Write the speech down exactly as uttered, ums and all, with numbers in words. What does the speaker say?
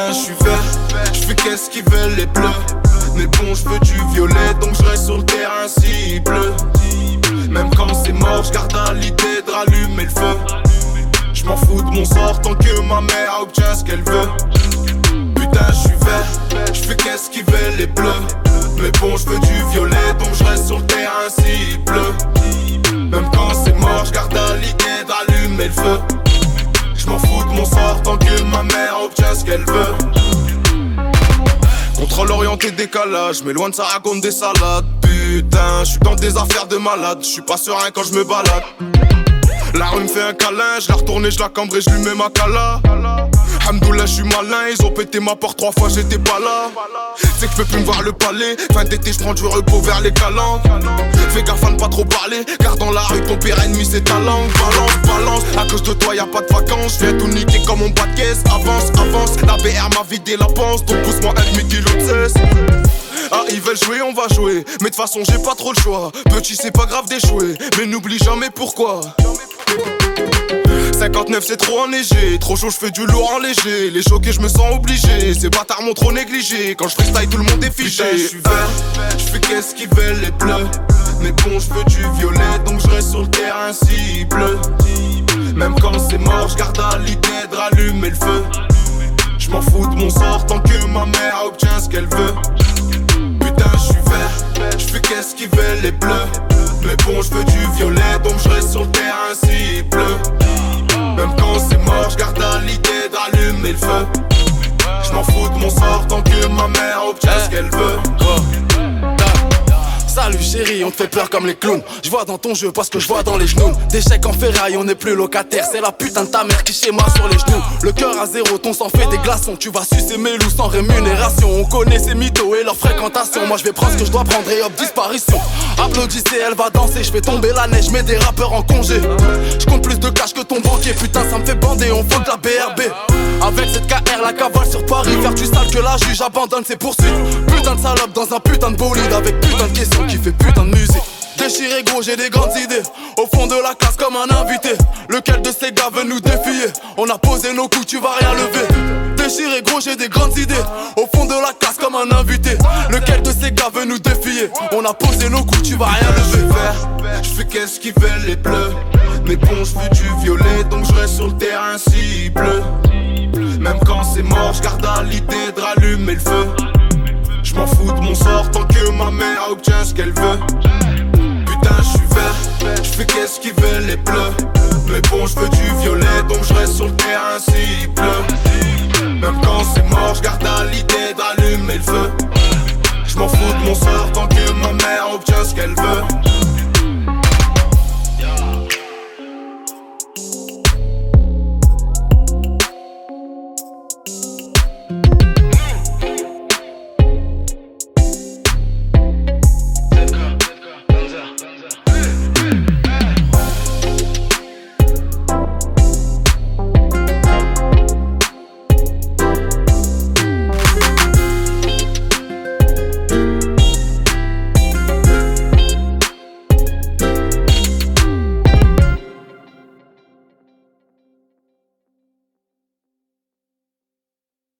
Putain j'suis vert, j'fais qu'est-ce qu'ils veulent les bleus. Mais bon j'veux du violet donc j'reste sur le terrain s'il pleut. Même quand c'est mort j'garde à l'idée de rallumer le feu. J'm'en fous de mon sort tant que ma mère obtient ce qu'elle veut. Putain j'suis vert, j'fais qu'est-ce qu'ils veulent les bleus. Mais bon j'veux du violet donc j'reste sur le terrain s'il pleut. Même quand c'est mort j'garde à l'idée de rallumer le feu. J'm'en fous de mon sort tant que ma mère obtient ce qu'elle veut. Contrôle orienté décalage, mais loin de ça raconte des salades. Putain, j'suis dans des affaires de malade, j'suis pas serein quand j'me balade. La rue me fait un câlin, j'la retourne et j'la cambre et j'lui mets ma cala. Hamdoullah j'suis malin, ils ont pété ma porte trois fois, j'étais pas là. C'est que j'peux plus me voir le palais, fin d'été j'prends du repos vers les calanques. Fais gaffe à ne pas trop parler, car dans la rue ton pire ennemi c'est ta langue. Balance, balance, à cause de toi y'a pas de vacances. J'viens tout niquer comme mon bas de caisse, avance, avance. La B R m'a vidé la panse, donc pousse-moi un demi-kilo de cesse. Ah ils veulent jouer, on va jouer, mais de façon j'ai pas trop le choix. Petit c'est pas grave d'échouer, mais n'oublie jamais pourquoi. cinquante-neuf c'est trop enneigé, trop chaud j'fais du lourd en léger. Les choqués j'me sens obligé, ces bâtards m'ont trop négligé. Quand j'freestyle tout le monde est fiché. Putain j'suis vert, j'fais qu'est-ce qu'ils veulent les bleus. Mais bon j'veux du violet donc j'reste sur le terrain s'il pleut. Même quand c'est mort j'garde à l'idée de rallumer le feu. J'm'en fous de mon sort tant que ma mère obtient ce qu'elle veut. Putain j'suis vert, j'fais qu'est-ce qu'ils veulent les bleus. Mais bon j'veux du violet donc j'reste sur le terrain s'il pleut. Même quand c'est mort j'garde à l'idée de rallumer le feu. J'm'en fous de mon sort tant que ma mère obtient ce qu'elle veut. Salut chérie, on te fait peur comme les clowns. J'vois dans ton jeu parce que j'vois dans les genoux. Des chèques en ferraille, on n'est plus locataire. C'est la putain de ta mère qui chez moi sur les genoux. Le cœur à zéro, ton sang fait des glaçons. Tu vas sucer mes loups sans rémunération. On connaît ces mythos et leur fréquentation. Moi je vais prendre ce que je dois prendre et hop, disparition. Applaudissez, elle va danser. Je fais tomber la neige, mets des rappeurs en congé. Je compte plus de cash que ton banquier. Putain ça me fait bander, on faut de la B R B. Avec cette K R, la cavale sur Paris. Faire du sale que la juge abandonne ses poursuites. Putain de salope dans un putain de bolide. Avec putain de questions qui fait putain de musique. Déchiré gros j'ai des grandes idées. Au fond de la classe comme un invité. Lequel de ces gars veut nous défier? On a posé nos coups, tu vas rien lever. Déchiré gros j'ai des grandes idées. Au fond de la classe comme un invité. Lequel de ces gars veut nous défier? On a posé nos coups, tu vas rien lever. J'fais qu'est-ce qu'ils veulent les bleus. Mais bon j'veux du violet donc j'reste sur le terrain s'il pleut. Même quand c'est mort j'garde à l'idée de rallumer le feu. J'm'en fous de mon sort tant que ma mère obtient ce qu'elle veut. Putain j'suis vert, j'fais qu'est-ce qu'ils veulent les bleus. Mais bon j'veux du violet donc j'reste sur le terrain s'il pleut. Même quand c'est mort j'garde à l'idée de rallumer le feu. J'm'en fous de mon sort tant que ma mère obtient ce qu'elle veut.